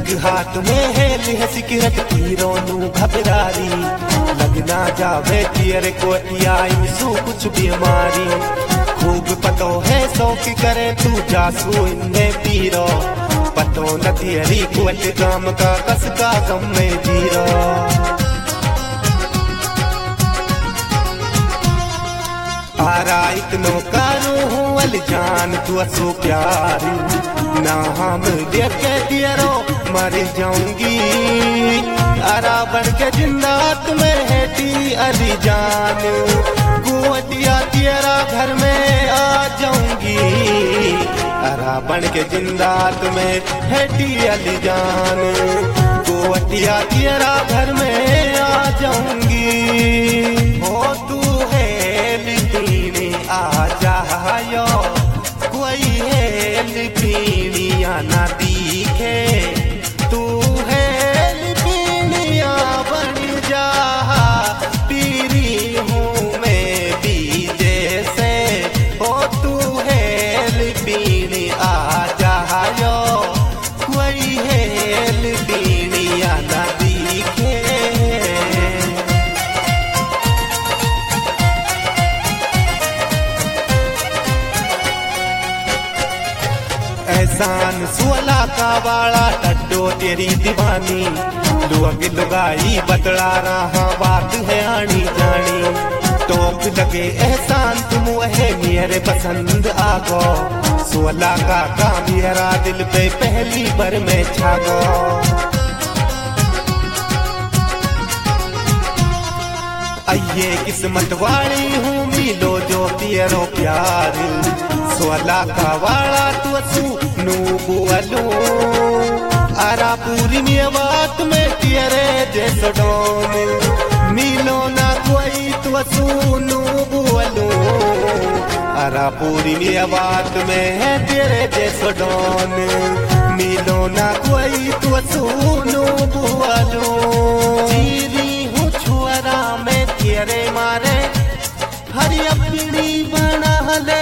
एक हाथ में है लिह सिगरेट पीरो नू घबरारी लगना जावे तेरे कोटिया इनसू कुछ बीमारी खूब पतो है शौक करे तू जासू इन्हें पीरो पतो न तेरी कोट गाम का कसका गम में जीरो आरा इतनो कारो हूँ अलजान तू असो प्यारी ना हम देखे तेरो मर जाऊंगी आरा बढ़ के जिंदा तुम्हें हेटी अली जान कुवटिया तेरा घर में आ जाऊंगी आरा बढ़ के जिंदा तुम्हें हेटी अली जान कुवटिया तेरा घर में आ जाऊंगी हो तू है आ जायो कोई हेल पीनिया ना दिखे तू हेल पीनिया बन जा पीरी हूँ मैं भी जैसे हो तू हेल पीनी आ जायो कोई हेल पीनिया ना दिखे एहसान सुअला का वाला टड्डो तेरी दीवानी लुअग लुगाई बदला रहा बात है आनी जानी टोक लगे एहसान तुम है मेरे पसंद आगो सुअला का मेरा दिल पे पहली बार में छागो आइए किस्मत वाली हूँ मिलो जो तेरो प्यार सोला का वाला तू असू नू बुअलू आरा पूरी में बात में तेरे जैसो डोन मिलो ना कोई तू असू नू बुअलू आरा पूरी में बात में है तेरे जैसो डोन मिलो ना कोई तू असू नू बुअलू जीरी हूँ छुअरा में तेरे मारे हरी अपनी बना ले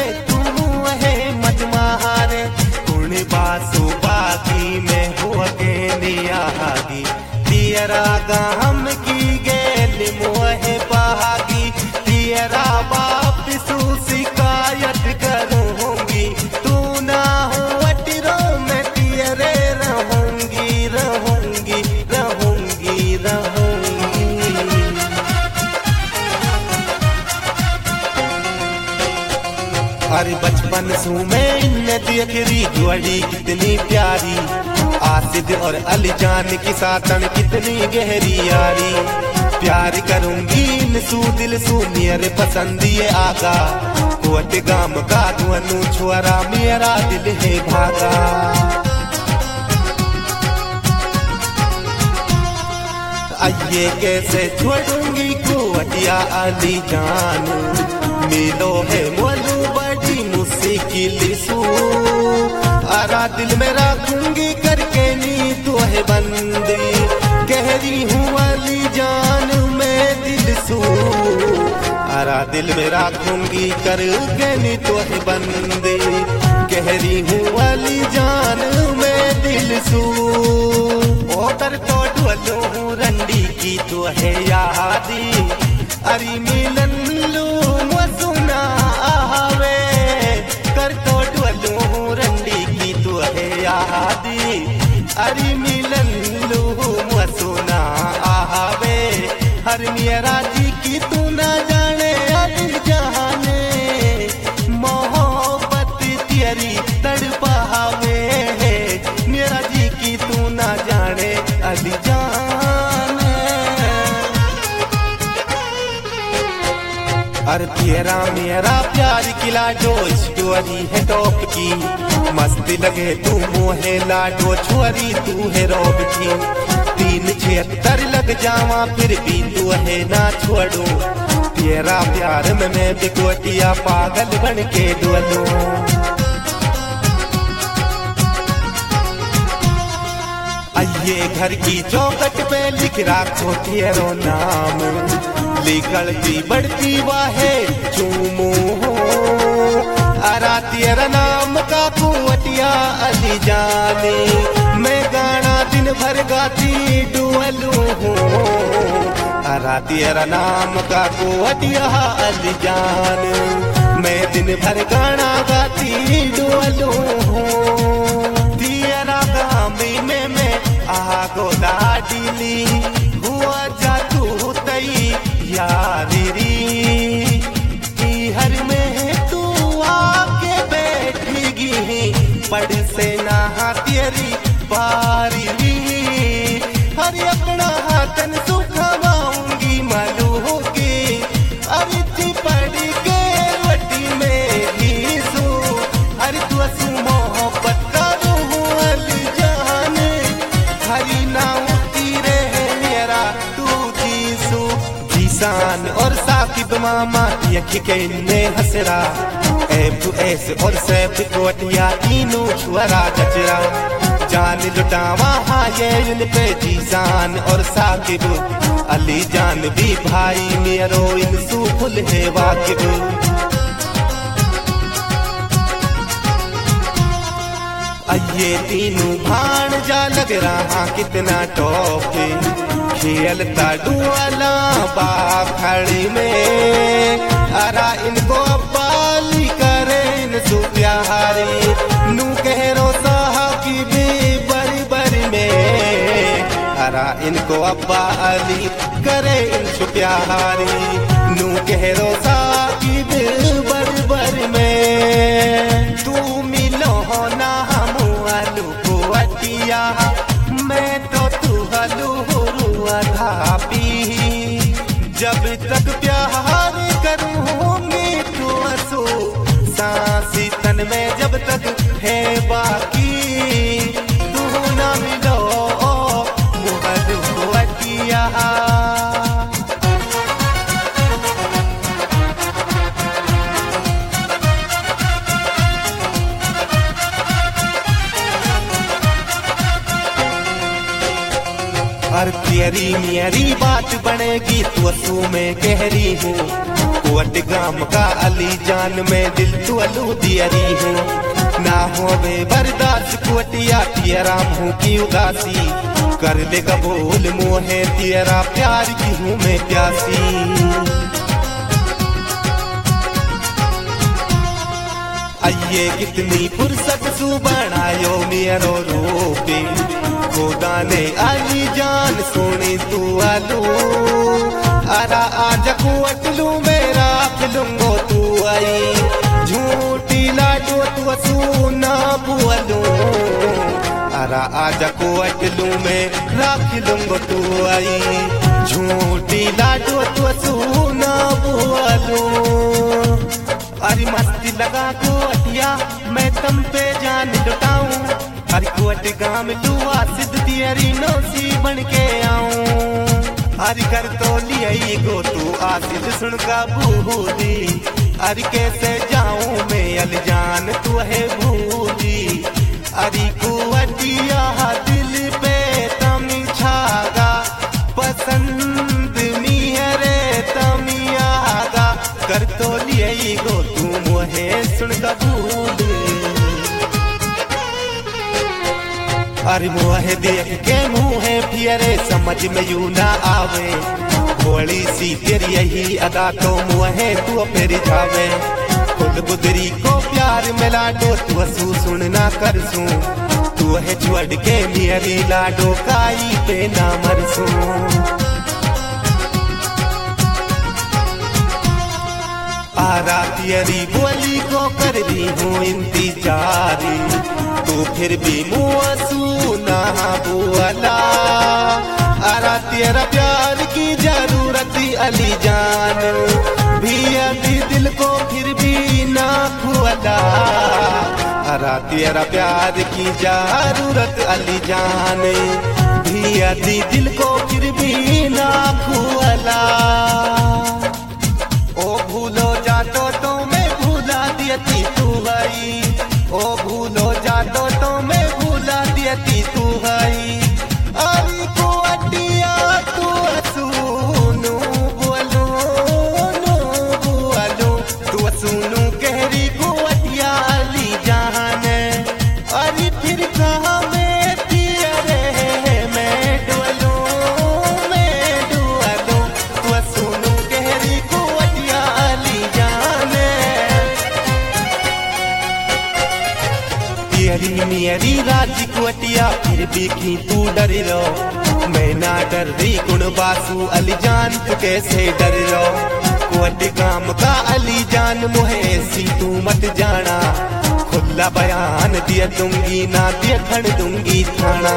मजमारे कुण बासु बागी में हो के नियागी तेरा गाम की गेल मोहे बागी तेरा बाप सु शिकायत करूंगी तू ना हो अटरो में तेरे रहूंगी रहूंगी रहूंगी रहूंगी अरे बचपन सू में इन्हें देखरी जोड़ी कितनी प्यारी आसिद और अली जान की साथन कितनी गहरी यारी प्यार करूंगी इनसू दिल सू मेरे पसंदिए आगा कोट गाम का दुअनु छुअरा मेरा दिल है भागा आइए कैसे छोड़ूंगी कोटिया अली जान मिलो है मोलू बड़ी मुश्किल सू आरा दिल में रखूंगी करके नी तो है बंदी गहरी हूँ अली जान में दिल सू आरा दिल में रखूंगी करके नी तो है बंदी गहरी हूँ अली जान में दिल सू ओ कर तो ढोलो हूँ रंडी की तो है यादी अरी मिलन लू सुना आवे कर तो ढोलू रंडी की तू है यादी अरे मिलन लू सुना आवे हर मेरा जी की तू ना जाने अली जाने मोहब्बत तेरी तड़पावे मेरा जी की तू ना जाने अली जाने अरे तेरा मेरा प्यार किला जो स्टोरी है टॉप की मस्ती लगे तू मोहे लाडो छोरी तू है रोब की 376 लग जावा फिर भी तू है ना छोड़ू तेरा प्यार में मैं बिकोटिया पागल बन के डोलू आइए घर की चौखट पे लिख रखो तेरो नाम निकलती बढ़ती वाहे चूमो हो अरा तेरा नाम का कुवटिया अली जाने, मैं गाना दिन भर गाती डुअलू हूँ। अरा तेरा नाम का कुवटिया अली जान, मैं दिन भर गाना गाती डुअलू हूँ। तेरा गामी में मैं आगो दाडीली हुआ जातू तई यारी री हर में तू आके बैठेगी पड़ से नहा तेरी बारी री। हर अपना हाथन सुखवाऊंगी मालू होगी अरे थी पड़ के वटी में ही सू। अरे तू असू मोहब्बत करूँ अली जान, हरी नाम तीरे मेरा तू जीसू। जीसान और साकिब मामा यखी के ने हसरा, ऐब तू ऐसे और सैब कोटिया तीनू छुअरा कचरा। जान लुटावा हाँ ये इन पे जीसान और साकिब, अली जान भी भाई मेरो इन सूफुल है वाकिब। ये तीनों भाण जा लग रहा कितना टॉप, खेलता डुअला बाखड़ी में। अरा इनको अब्बाली करे इन सु प्यारी, नू कहरो साहब भी बड़ी बड़ी में। अरा इनको अब्बा अली करे इन सु प्यारी, नू कहरो साहब बड़ी बड़ी में। तू मिलो ना मैं तो तू हलू हुआ धापी, जब तक प्यार करूँगी तू असो सांसी तन में जब तक है बाकी। तू ना मिलो मुहर हुआ हर तेरी मेरी बात बनेगी तू असू में गहरी हूँ। कुवट गाम का अली जान में दिल तू अलू दियरी हूँ। ना हो बे बर्दाश्त कुवटिया तेरा मुँह की उदासी, कर ले कबूल मोहे तेरा प्यार की हूँ मैं प्यासी। आइए कितनी फुर्सत सु बनायो मेरो रूपी, खुदा ने अली जान सोनी तू आलू। अरा आज कुवटलू मेरा फिलूंगो तू आई, झूठी लाडो तू सुना बुअलू। अरा आज कुवटलू मेरा फिलूंगो तू आई, झूठी लाडो तू सुना बुअलू। अरे मस्ती लगा कुवटिया मैं तुम पे जान लुटाऊं, हर कुवट गाम लुआ सिद्ध तेरी नौसी बन के आऊं। हर कर तो लिया गो तू आसिद सुन का भूली, अरे कैसे जाऊं मैं अल जान तू है भूली। अरे कुवटिया दिल पे तमी छागा, पसंद मिहरे तमी आगा। कर तो लिया गो तू मुहे सुन का भूली। अरे मुहे देख के मुँह फिरे समझ में यू ना आवे, थोड़ी सी तेरी यही अदा तो मुहे तू फिर जावे। खुद गुदरी को प्यार में लाडो तू असू सुनना कर सू, तू है छुड़ के मेरी लाडो काई पे ना मरसू। आरा तेरी बोली को कर दी हूँ इंतजारी, तू फिर भी मुँह सुना बुअला। अरा तेरा प्यार की जरूरत अली जान, भी अभी दिल को फिर भी ना खुअला। अरा तेरा प्यार की जरूरत अली जान, भी अभी दिल को फिर भी ना खुअला। ओ भूलो जातो तो मैं भूला दियती तू भाई, ओ भूलो जातो तो मैं भूला दियती तू भाई। अरे कुवटिया तू सुनू बोलो नो बोलो, तू सुनू कहरी कुवटिया फिर भी की तू डरी रो, मैं ना डर रही गुण बासु अली जान तू कैसे डर रो। कोट काम का अली जान मुहे ऐसी तू मत जाना, खुला बयान दिया दूंगी ना देखण दूंगी थाना।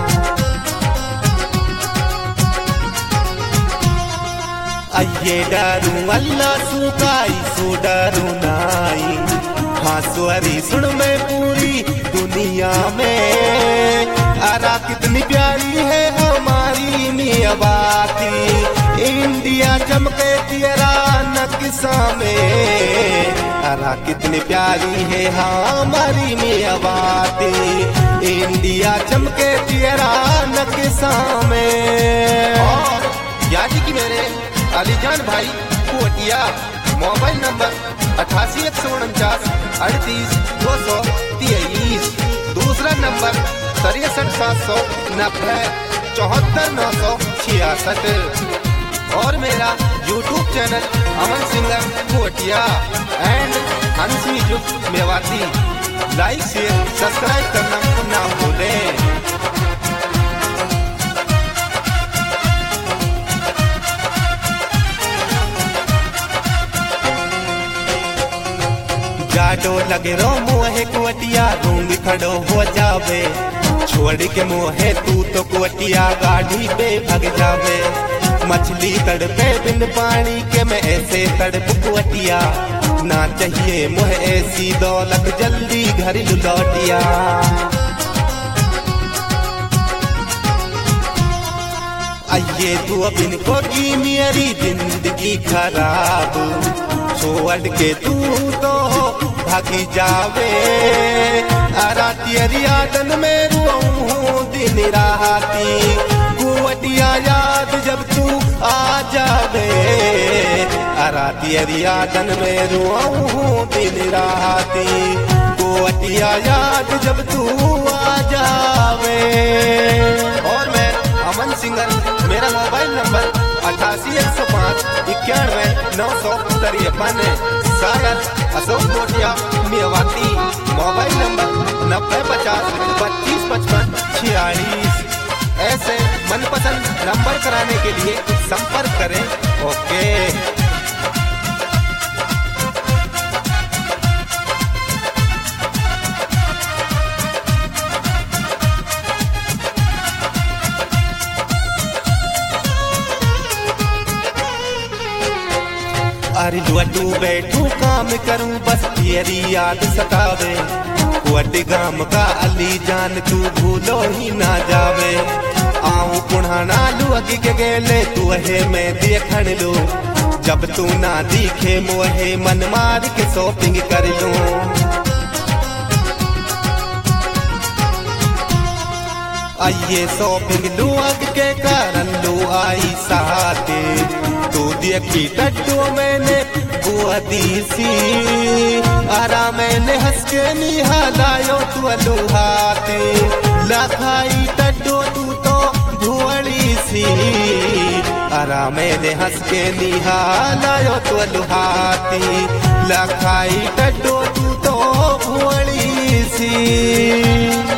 अये डरू अल्लाह सुकाई सो डरू नाई, हाँ स्वरी सुन मैं पूरी दुनिया में। अरा कितनी प्यारी है हमारी मियावाती, इंडिया चमके तेरा नक्शा में। अरा कितनी प्यारी है हमारी मियावाती, इंडिया चमके तेरा नक्शा में। और याद की मेरे अलीजान भाई कोटिया, मोबाइल नंबर 88 149 38 223, दूसरा नंबर 63 790 74 966। और मेरा YouTube channel Aman singer Kotiya and Hans music Mewati, like share subscribe करना ना भूलें। जाडो लगे रो मोहे कुवटिया रूंग खड़ो हो जावे, छोड़ के मोहे तू तो कुवटिया गाड़ी पे भग जावे। मछली तड़पे बिन पानी के मैं ऐसे तड़प कुवटिया, ना चाहिए मोहे ऐसी दौलत जल्दी घर लौटिया। आइए तू अब इनको की मेरी जिंदगी खराब, छोड़ के तू तो भागी जावे। राती यादन में रूँ दिन राती, कुवटिया याद जब तू आ जावे। राती यादन में रूँ दिन राती, कुवटिया याद जब तू आ जावे। और मैं अमन सिंगर, मेरा mobile number 88 105 91 953, Sagar Ashok Kotiya Mewati. Mobile number 90 50 25 55 46। ऐसे मनपसंद नंबर कराने के लिए संपर्क करें। ओके। अरे लुअटू बैठू काम करूं बस तेरी याद सतावे, वट गाम का अली जान तू भूलो ही ना जावे। आऊं पुढ़ाना लुअग के गेले तू है मैं देखण लो, जब तू ना दिखे मोहे मन मार के शॉपिंग कर लूं। आइए शॉपिंग लुअग के कारण लू आई साथे, तू देखी टट्टू मैंने बुआ दीसी। आरा मैंने हंस के निहालायो तू लुहाते, लखाई टट्टू तू तो भुअड़ी सी। आरा मैंने हंस के निहालायो तू लुहाती, लखाई टट्टू तू तो भुअड़ी सी।